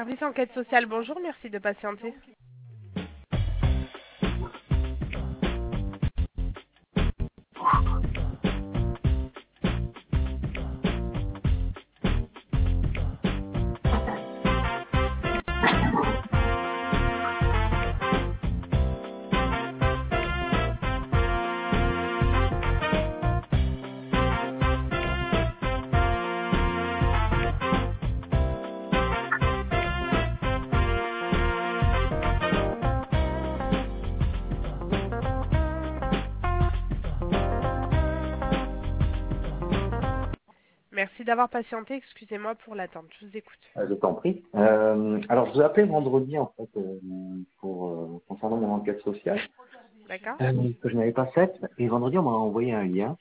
Service enquête sociale, bonjour, merci de patienter. Merci d'avoir patienté, excusez-moi pour l'attente, je vous écoute. Je t'en prie. Alors, je vous ai appelé vendredi, en fait, concernant mon enquête sociale, D'accord. que je n'avais pas faite. Et vendredi, on m'a envoyé un lien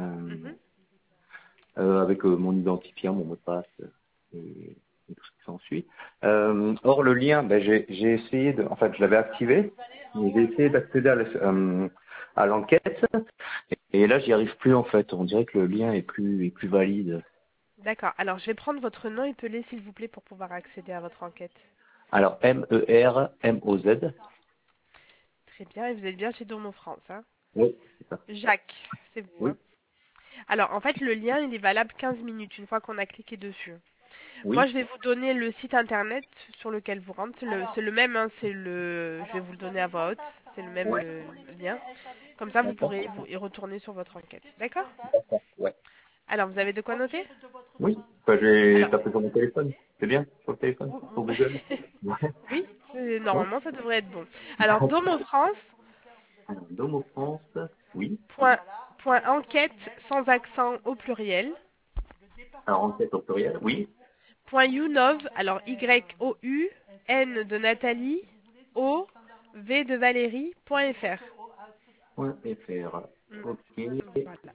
avec mon identifiant, mon mot de passe et tout ce qui s'ensuit. Or, le lien, j'ai essayé de... En fait, je l'avais activé, mais j'ai essayé d'accéder à l'enquête. Et là, j'y arrive plus, en fait. On dirait que le lien est plus valide. D'accord, alors je vais prendre votre nom épelé s'il vous plaît pour pouvoir accéder à votre enquête. Alors, MERMOZ. Très bien, et vous êtes bien chez Domo France, hein? Oui, c'est ça. Jacques, c'est vous, Oui, hein? Alors en fait le lien il est valable 15 minutes une fois qu'on a cliqué dessus. Moi oui. je vais vous donner le site internet sur lequel vous rentrez, c'est le même, hein, je vais vous le donner à voix haute, c'est le même Ouais. lien. Comme ça vous D'accord. pourrez y retourner sur votre enquête. D'accord? Ouais. Alors vous avez de quoi noter? Oui. Enfin, j'ai Alors, tapé sur mon téléphone. C'est bien, sur le téléphone, vous- sur vous- Google. Ouais. oui, Ouais. normalement ça devrait être bon. Alors Domo France, Alors, Domo France, oui. point enquête sans accent au pluriel, Alors, enquête au pluriel, oui. point YouNov, alors YOU, N de Nathalie, O, V de Valérie, point .fr. Point .fr. Ok. Voilà.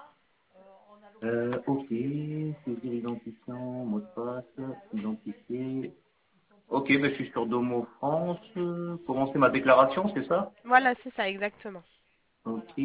Ok. Saisir identifiant, mot de passe, identifier. Ok, je suis sur Domo France. Commencer ma déclaration, c'est ça? Voilà, c'est ça, exactement. Ok.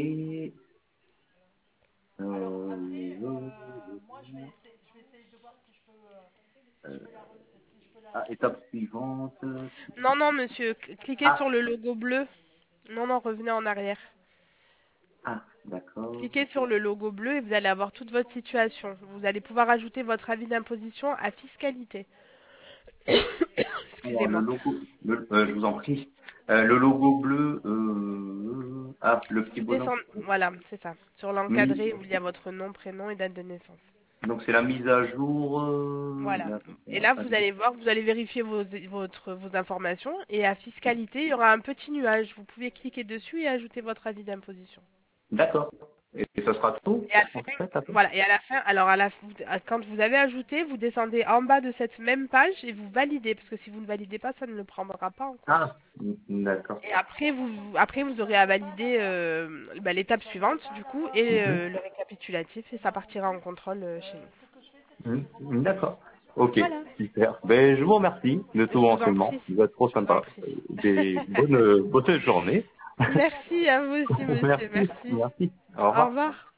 Étape suivante. Non, non, monsieur, cliquez Ah, sur le logo bleu. Non, non, revenez en arrière. d'accord. Cliquez sur le logo bleu et vous allez avoir toute votre situation. Vous allez pouvoir ajouter votre avis d'imposition à fiscalité. Alors, le Excusez-moi. logo, je vous en prie. Le logo bleu, le petit Vous bonhomme. descendez, voilà, c'est ça. Sur Mi- l'encadré où il y a votre nom, prénom et date de naissance. Donc, c'est la mise à jour. Voilà. Et D'accord. là, vous allez voir, vous allez vérifier vos informations. Et à fiscalité, il y aura un petit nuage. Vous pouvez cliquer dessus et ajouter votre avis d'imposition. D'accord. Et ça sera tout, Et à la fin, en fait, après. voilà. Et à la fin, alors quand vous avez ajouté, vous descendez en bas de cette même page et vous validez. Parce que si vous ne validez pas, ça ne le prendra pas en compte. Ah, d'accord. Et après, vous aurez à valider l'étape suivante, du coup, et Mhm. le récapitulatif. Et ça partira en contrôle chez nous. D'accord. Ok, Voilà. super. Je vous remercie de tout Je vous en renseignement. prie. Vous êtes trop Je vous en sympa. prie. Bonne journée. Merci à vous aussi, monsieur. Merci, Merci. merci. Au Au revoir. revoir.